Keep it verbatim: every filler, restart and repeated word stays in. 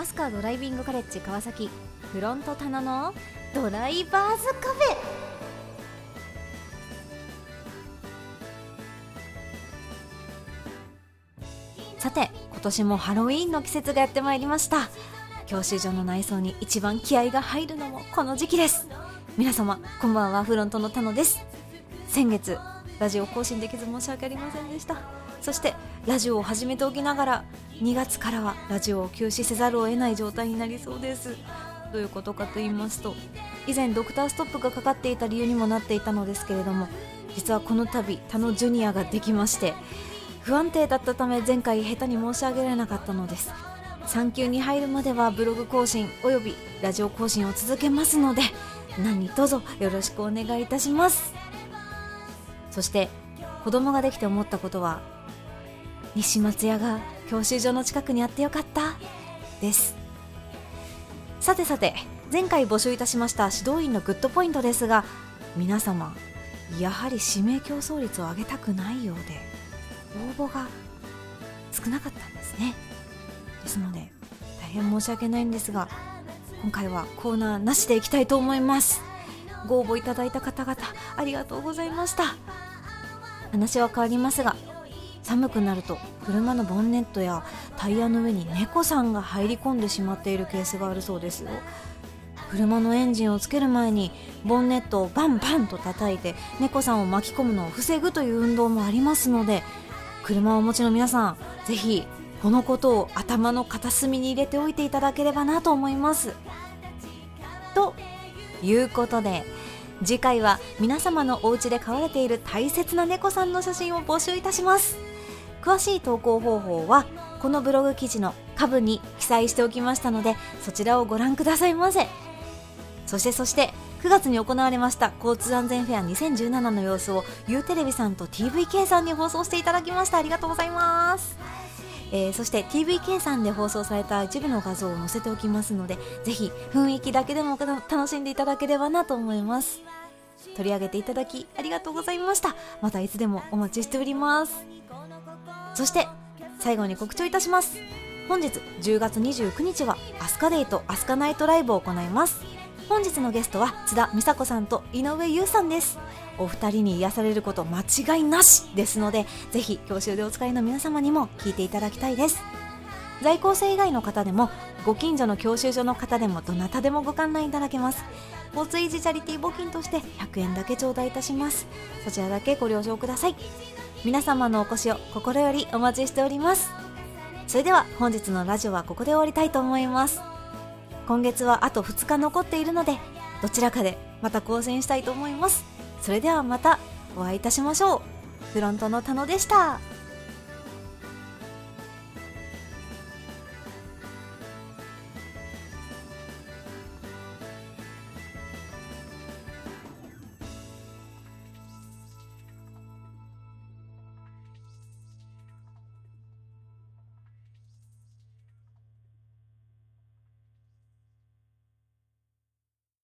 飛鳥ドライビングカレッジ川崎フロント棚のドライバーズカフェ。さて、今年もハロウィーンの季節がやってまいりました。教習所の内装に一番気合が入るのもこの時期です。皆様こんばんは、フロントの田野です。先月ラジオ更新できず申し訳ありませんでした。そしてラジオを始めておきながらにがつからはラジオを休止せざるを得ない状態になりそうです。どういうことかと言いますと、以前ドクターストップがかかっていた理由にもなっていたのですけれども、実はこの度田野ジュニアができまして、不安定だったため前回下手に申し上げられなかったのです。さん級に入るまではブログ更新およびラジオ更新を続けますので、何卒よろしくお願いいたします。そして子供ができて思ったことは、西松屋が教習所の近くにあってよかったです。さてさて、前回募集いたしました指導員のグッドポイントですが、皆様やはり指名競争率を上げたくないようで応募が少なかったんですね。ですので大変申し訳ないんですが、今回はコーナーなしでいきたいと思います。ご応募いただいた方々ありがとうございました。話は変わりますが、寒くなると車のボンネットやタイヤの上に猫さんが入り込んでしまっているケースがあるそうですよ。車のエンジンをつける前にボンネットをバンバンと叩いて猫さんを巻き込むのを防ぐという運動もありますので、車をお持ちの皆さん、ぜひこのことを頭の片隅に入れておいていただければなと思います。ということで、次回は皆様のお家で飼われている大切な猫さんの写真を募集いたします。詳しい投稿方法はこのブログ記事の下部に記載しておきましたので、そちらをご覧くださいませ。そしてそしてくがつに行われました交通安全フェアにせんじゅうななの様子を ユー テレビさんと ティーブイケー さんに放送していただきました。ありがとうございます。えー、そして ティーブイケー さんで放送された一部の画像を載せておきますので、ぜひ雰囲気だけでも楽しんでいただければなと思います。取り上げていただきありがとうございました。またいつでもお待ちしております。そして最後に告知をいたします。本日じゅうがつにじゅうくにちはアスカデイとアスカナイトライブを行います。本日のゲストは津田美佐子さんと井上優さんです。お二人に癒されること間違いなしですので、ぜひ教習でお使いの皆様にも聞いていただきたいです。在校生以外の方でもご近所の教習所の方でもどなたでもご観覧いただけます。交通維持チャリティー募金としてひゃくえんだけ頂戴いたします。そちらだけご了承ください。皆様のお越しを心よりお待ちしております。それでは本日のラジオはここで終わりたいと思います。今月はあとふつか残っているので、どちらかでまた更新したいと思います。それではまたお会いいたしましょう。フロントの田野でした。